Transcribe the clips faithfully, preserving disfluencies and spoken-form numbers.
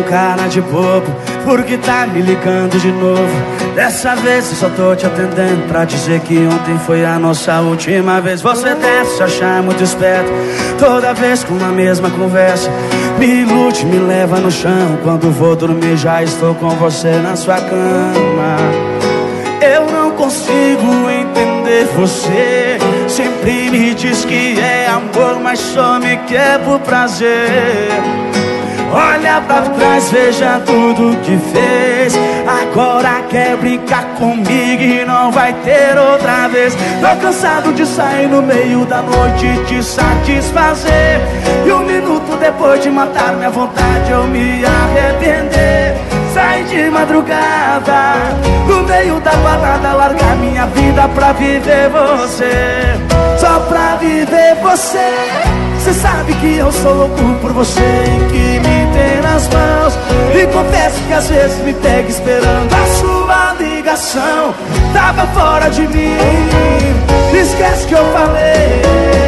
cara de bobo, porque tá me ligando de novo. Dessa vez eu só tô te atendendo pra dizer que ontem foi a nossa última vez. Você deve se achar muito esperto, toda vez com a mesma conversa. Me ilude, me leva no chão, quando vou dormir já estou com você na sua cama. Eu não consigo entender você, sempre me diz que é amor, mas só me quer por prazer. Olha pra trás, veja tudo que fez, agora quer brincar comigo e não vai ter outra vez. Tô cansado de sair no meio da noite e te satisfazer, e um minuto depois de matar minha vontade eu me arrepender. Sai de madrugada, no meio da balada, largar minha vida pra viver você, só pra viver você. Cê sabe que eu sou louco por você e que me tem nas mãos, e confesso que às vezes me pega esperando a sua ligação. Tava fora de mim, esquece que eu falei.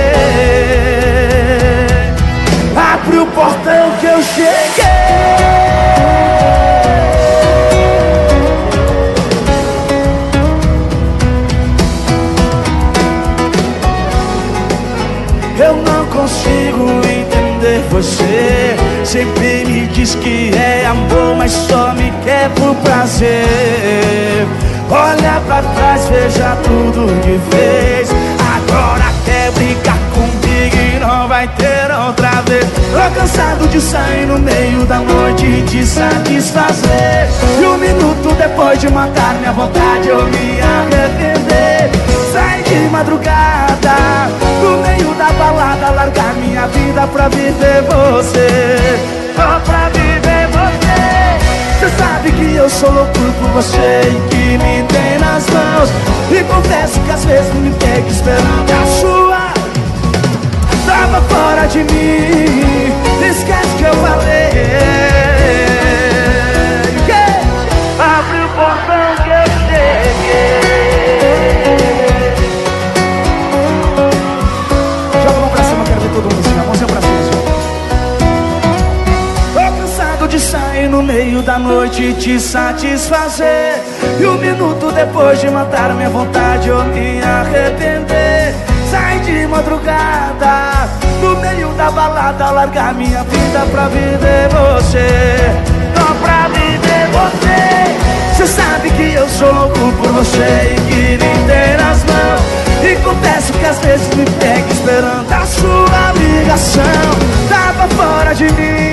Abre o portão que eu cheguei. Eu não consigo entender você, sempre me diz que é amor, mas só me quer por prazer. Olha pra trás, veja tudo que fez, agora quer brincar comigo e não vai ter outra vez. Tô cansado de sair no meio da noite e te satisfazer, e um minuto depois de matar minha vontade eu me arrepender. Sai de madrugada, no meio da balada, largar minha vida pra viver você, só pra viver você. Cê sabe que eu sou louco por você e que me tem nas mãos, e confesso que às vezes me pega esperando a sua. Tava fora de mim, esquece que eu falei. Yeah. Abre o portão que eu cheguei. De sair no meio da noite e te satisfazer, e um minuto depois de matar minha vontade eu me arrepender. Sai de madrugada, no meio da balada, largar minha vida pra viver você, só pra viver você. Cê sabe que eu sou louco por você e que me tem nas mãos, e confesso que às vezes me pega esperando a sua ligação. Tava fora de mim,